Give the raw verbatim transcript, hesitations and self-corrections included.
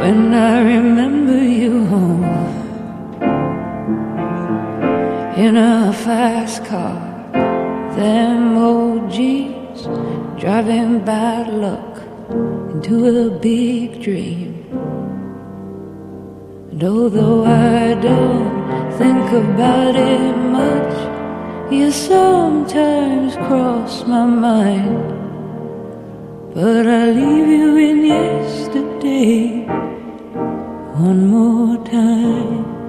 when I remember you home in a fast car. Them old G's driving bad luck into a big dream. And although I don't think about it much, you sometimes cross my mind. But I leave you in yesterday one more time.